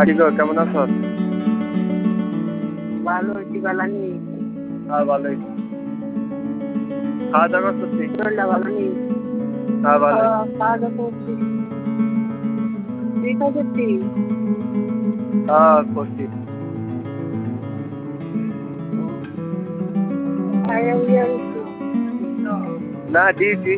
কি গো কেমন আছো? ভালো হয়েছি, ভালো নেই। হ্যাঁ ভালোই। খাওয়া দাওয়া করছি। শরীরটা ভালো নেই। হ্যাঁ ভালোই। খাওয়া দাওয়া করছি। তুই খাই করছিস? হ্যাঁ করছি। খাইয়া উইয়া গেছি। না দিয়েছি।